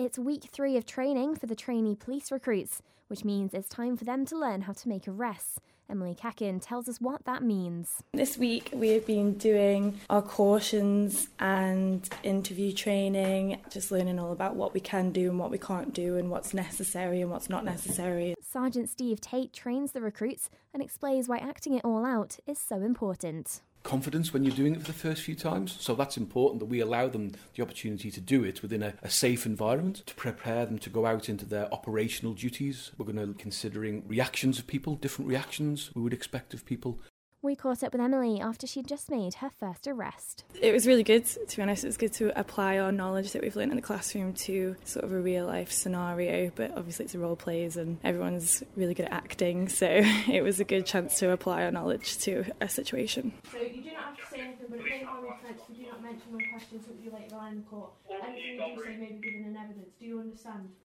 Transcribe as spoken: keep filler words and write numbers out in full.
It's week three of training for the trainee police recruits, which means it's time for them to learn how to make arrests. Emily Kakin tells us what that means. This week we have been doing our cautions and interview training, just learning all about what we can do and what we can't do and what's necessary and what's not necessary. Sergeant Steve Tate trains the recruits and explains why acting it all out is so important. Confidence when you're doing it for the first few times. So that's important that we allow them the opportunity to do it within a, a safe environment, to prepare them to go out into their operational duties. We're going to be considering reactions of people, different reactions we would expect of people. We caught up with Emily after she'd just made her first arrest. It was really good, to be honest. It was good to apply our knowledge that we've learned in the classroom to sort of a real life scenario, but obviously it's a role plays and everyone's really good at acting, so it was a good chance to apply our knowledge to a situation. So you do not have to say anything, but if on offence, we do not mention when questions will be later on in the court. Anything you do say may be given in evidence. Do you understand?